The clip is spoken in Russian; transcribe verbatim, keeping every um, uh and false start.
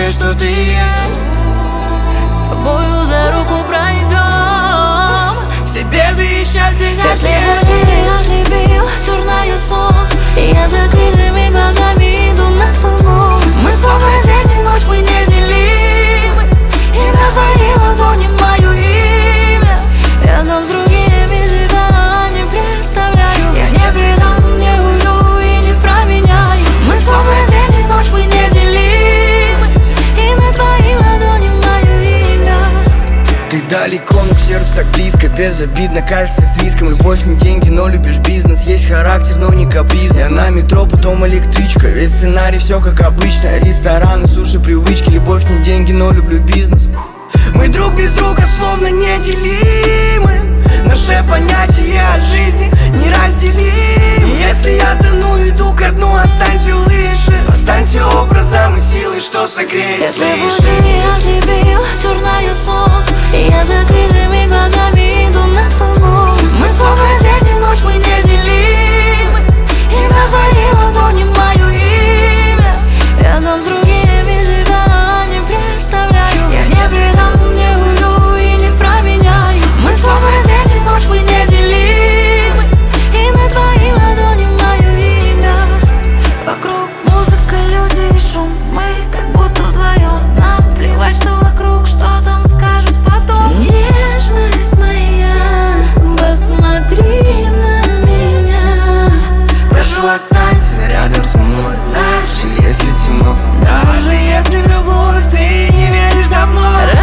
веришь, что ты есть. С тобою за руку пройдем все беды и счастье. Если бы ты разлюбил черное солнце, и я закрытыми глазами иду на твой голос. Мы словно день и ночь, мы неделимы, и на твоей ладони мое имя. Рядом с другими себя не представляю. Я не предам, не уйду и не променяю. Мы словно день и ночь, мы неделимы, и на твоей ладони мое имя. Ты далеко, но к сердцу так близко, безобидно, кажется с риском. Любовь не деньги, но любишь бизнес. Есть характер, но не капризный. Я на метро, потом электричка. Весь сценарий все как обычно. Рестораны, суши, привычки. Любовь не деньги, но люблю бизнес. Мы друг без друга словно неделимы. Наше понятие о жизни неразделимы. И если я тону, иду ко дну, останься выше. Останься образом и силой, что согреет. Если бы ты не разлюбил черное солнце, и я закрытыми глазами иду на твой голос. Мы словно день и ночь, мы неделимы, и на твоей ладони мое имя. Рядом с другими себя не представляю. Я не предам, не уйду и не променяю. Мы словно день и ночь, мы неделимы, и на твоей ладони мое имя. Вокруг музыка, люди и шум, мы как будто вдвоем. Нам плевать, что вокруг, что там скажут потом. Нежность моя, посмотри на меня. Прошу, останься рядом со мной, даже если темно. Даже если в любовь ты не веришь давно.